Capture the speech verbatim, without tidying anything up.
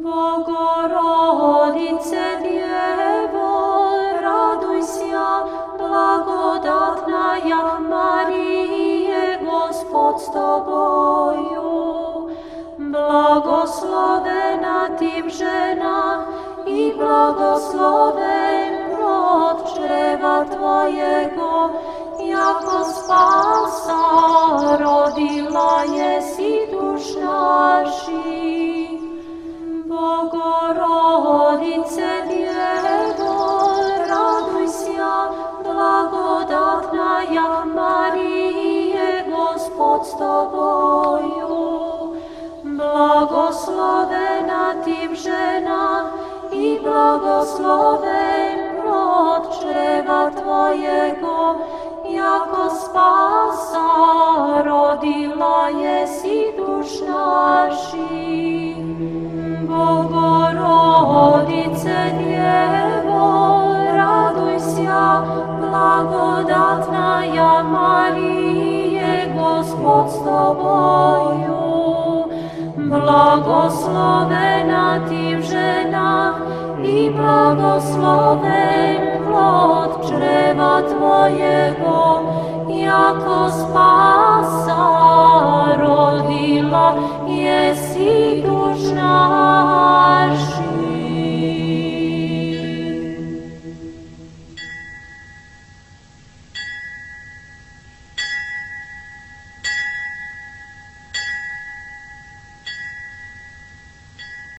Bogorodice Djevo, radujся, blagodatная Marije, Gospod s Tobою. Blagoslovena Ty v ženách i blagosloven plod čreva Tvojego, jako spasa rodila jesi duš naših. Bogorodice Djevo, radujся, blagodatная Marije, Gospod s Tobою. Blagoslovena Ty v ženách i blagosloven plod čreva Tvojego, jako spasa rodila jesi duš naših. Bogorodice Djevo, radujся, blagodatная Marije, Gospod s Tobою. Blagoslovena Ty v ženách i blagosloven plod čreva Tvojego, jako spasa rodila jesi duš naših.